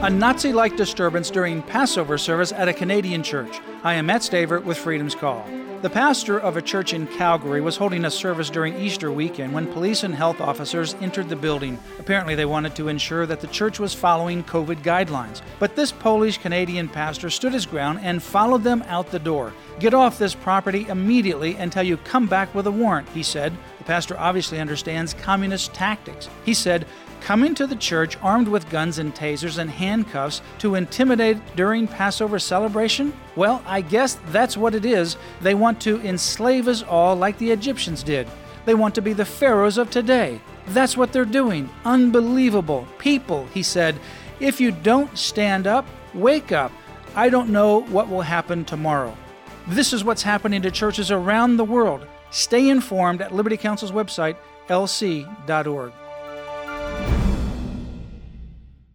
A Nazi-like disturbance during Passover service at a Canadian church. I am Matt Staver with Freedom's Call. The pastor of a church in Calgary was holding a service during Easter weekend when police and health officers entered the building. Apparently they wanted to ensure that the church was following COVID guidelines. But this Polish-Canadian pastor stood his ground and followed them out the door. "Get off this property immediately until you come back with a warrant," he said. The pastor obviously understands communist tactics. He said, "Coming to the church armed with guns and tasers and handcuffs to intimidate during Passover celebration? Well, I guess that's what it is. They want to enslave us all like the Egyptians did. They want to be the pharaohs of today. That's what they're doing. Unbelievable. People," he said, "if you don't stand up, wake up. I don't know what will happen tomorrow." This is what's happening to churches around the world. Stay informed at Liberty Counsel's website, lc.org.